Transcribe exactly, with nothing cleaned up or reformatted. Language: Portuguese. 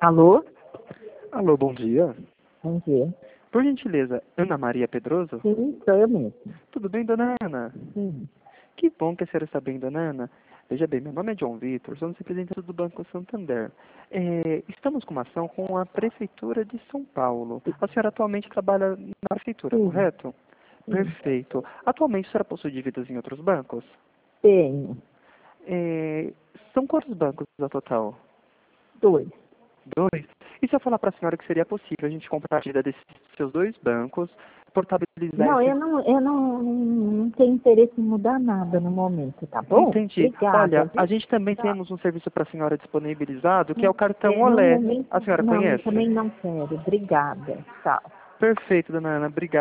Alô? Alô, bom dia. Bom dia. Por gentileza, Ana Maria Pedroso? Sim, sou eu mesmo. Tudo bem, dona Ana? Sim. Que bom que a senhora está bem, dona Ana. Veja bem, meu nome é John Vitor, sou representante do Banco Santander. É, estamos com uma ação com a Prefeitura de São Paulo. A senhora atualmente trabalha na Prefeitura, Sim. correto? Sim. Perfeito. Atualmente a senhora possui dívidas em outros bancos? Tenho. É, são quantos bancos no total? Dois. Dois? E se eu falar para a senhora que seria possível a gente comprar a dívida desses seus dois bancos, portabilizar Não, esse... eu não, eu não, não tenho interesse em mudar nada no momento, tá bom? Entendi. Obrigada, Olha, a viu? gente também Tá. temos um serviço para a senhora disponibilizado, que é Não, o cartão é, no Olé. momento, A senhora não, conhece? também não quero. Obrigada. Tchau. Perfeito, dona Ana. Obrigado.